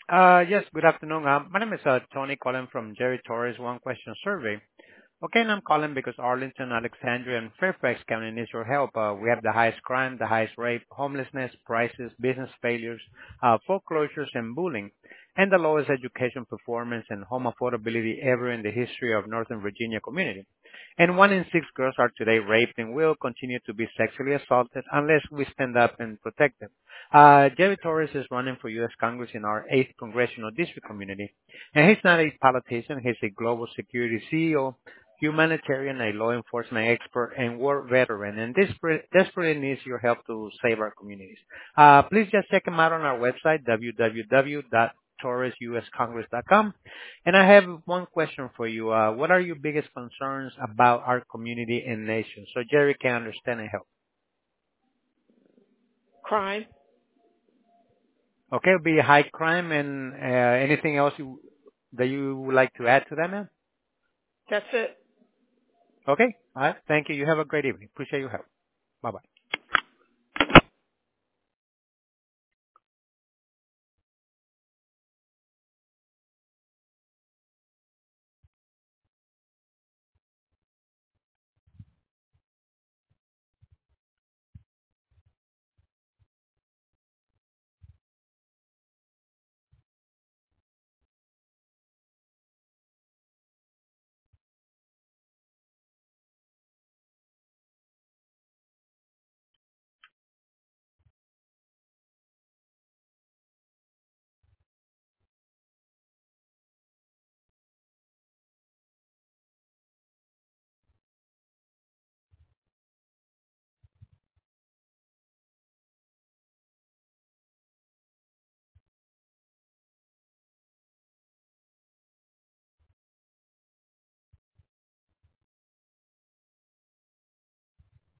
Yes, good afternoon. My name is Tony calling from Jerry Torres One Question Survey. Okay, and I'm calling because Arlington, Alexandria, and Fairfax County needs your help. We have the highest crime, the highest rape, homelessness, prices, business failures, foreclosures, and bullying, and the lowest education performance and home affordability ever in the history of Northern Virginia community. And 1 in 6 girls are today raped and will continue to be sexually assaulted unless we stand up and protect them. Jerry Torres is running for U.S. Congress in our 8th Congressional District community. And he's not a politician, he's a global security CEO, humanitarian, a law enforcement expert, and war veteran, and desperately needs your help to save our communities. Please just check him out on our website, www.torresuscongress.com. And I have one question for you. What are your biggest concerns about our community and nation? So Jerry can understand and help. Crime. Okay, it'll be high crime and anything else that you would like to add to that, man? That's it. Okay, all right. Thank you. You have a great evening. Appreciate your help. Bye-bye.